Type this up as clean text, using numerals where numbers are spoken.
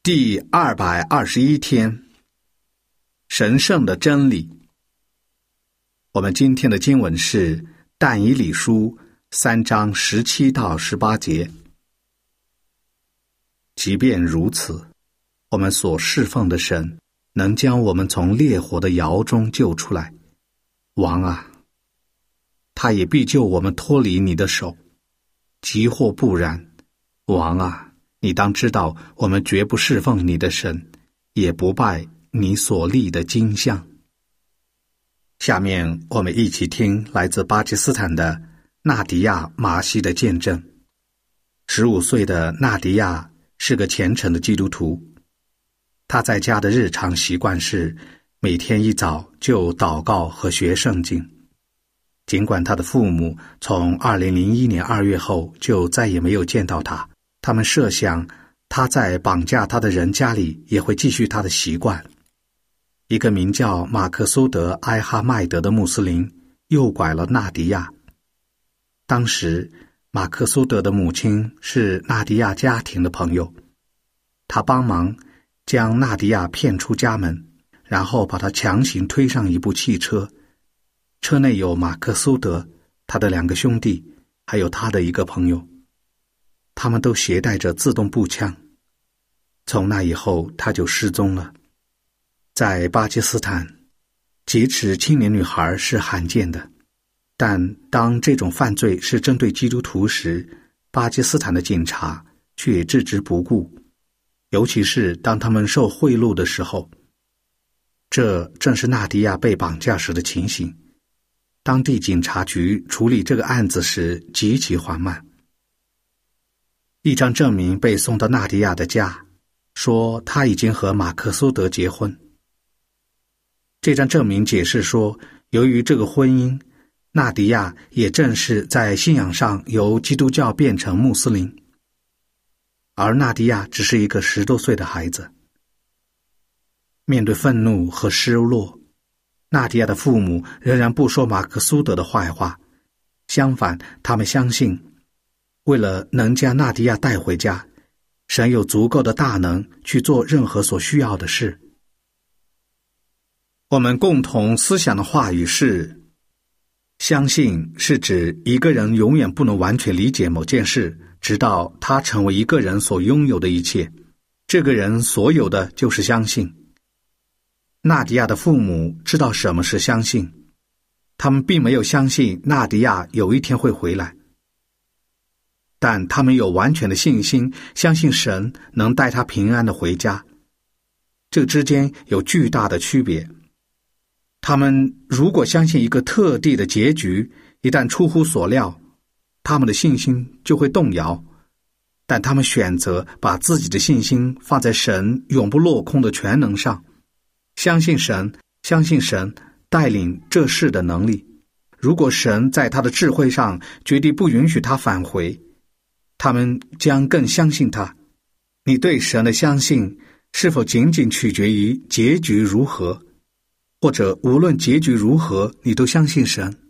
第221天，神圣的真理。我们今天的经文是但以理书3章17到18节。即便如此，我们所侍奉的神能将我们从烈火的窑中救出来。王啊，他也必救我们脱离你的手。即或不然，王啊，你当知道，我们绝不侍奉你的神，也不拜你所立的金像。下面我们一起听来自巴基斯坦的纳迪亚·马西的见证。15岁的纳迪亚是个虔诚的基督徒，他在家的日常习惯是每天一早就祷告和学圣经。尽管他的父母从2001年2月后就再也没有见到他，他们设想他在绑架他的人家里也会继续他的习惯。一个名叫马克苏德·埃哈迈德的穆斯林诱拐了纳迪亚。当时马克苏德的母亲是纳迪亚家庭的朋友，他帮忙将纳迪亚骗出家门，然后把他强行推上一部汽车。车内有马克苏德、他的2个兄弟，还有他的一个朋友。他们都携带着自动步枪。从那以后，他就失踪了。在巴基斯坦，劫持青年女孩是罕见的，但当这种犯罪是针对基督徒时，巴基斯坦的警察却置之不顾，尤其是当他们受贿赂的时候。这正是纳迪亚被绑架时的情形。当地警察局处理这个案子时极其缓慢。一张证明被送到纳迪亚的家，说他已经和马克苏德结婚。这张证明解释说，由于这个婚姻，纳迪亚也正是在信仰上由基督教变成穆斯林，而纳迪亚只是一个10多岁的孩子。面对愤怒和失落，纳迪亚的父母仍然不说马克苏德的坏话，相反，他们相信为了能将纳迪亚带回家，神有足够的大能去做任何所需要的事。我们共同思想的话语是：相信是指一个人永远不能完全理解某件事，直到他成为一个人所拥有的一切。这个人所有的就是相信。纳迪亚的父母知道什么是相信，他们并没有相信纳迪亚有一天会回来，但他们有完全的信心，相信神能带他平安地回家。这之间有巨大的区别。他们如果相信一个特定的结局，一旦出乎所料，他们的信心就会动摇。但他们选择把自己的信心放在神永不落空的全能上，相信神带领这事的能力。如果神在他的智慧上决定不允许他返回，他们将更相信他。你对神的相信是否仅仅取决于结局如何，或者无论结局如何，你都相信神？